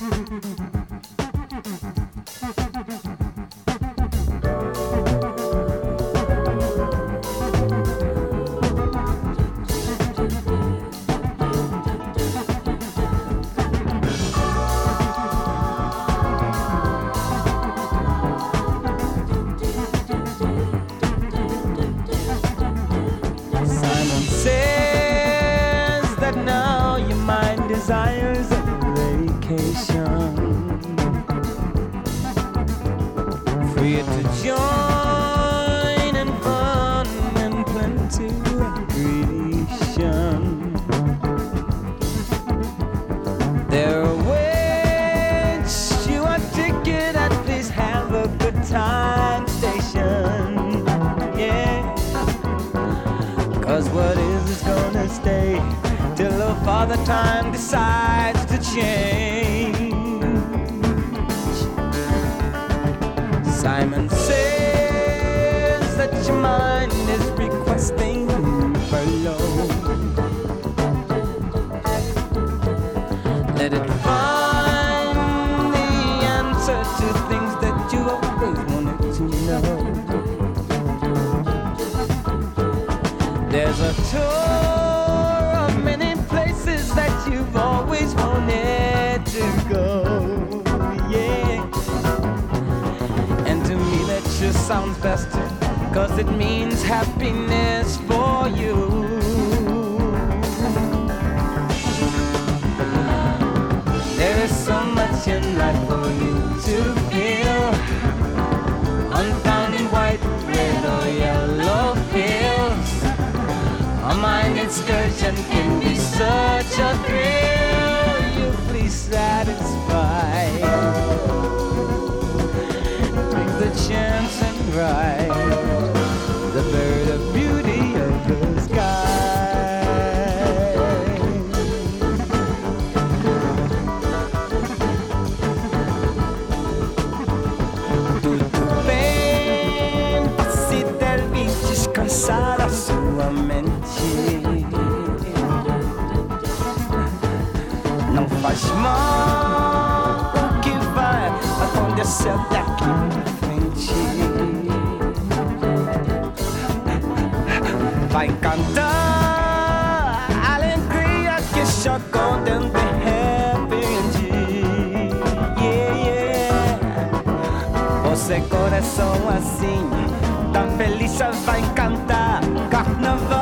Desires a vacation, free to join in fun and plenty recreation. There awaits you a ticket at this have a good time station. Yeah, 'cause what is gonna stay till the Father Time decides to change. Simon says that your mind is requesting below. Let it find the answer to things that you always wanted to know. There's a tour of many places that you've always wanted to go, yeah. And to me that sure sounds best, 'cause it means happiness for you. There is so much in life for you to feel, unfound in white, red or yellow hills. A mind excursion can be such a thrill. You please satisfy. Take the chance and ride the bird of beauty of the sky. Tu bem se deve descansar a sua mente. Não faz mal o que vai acontecer daqui pra frente. Vai cantar a alegria que chegou dentro de repente. Yeah, yeah. Você coração assim, tão feliz vai cantar carnaval.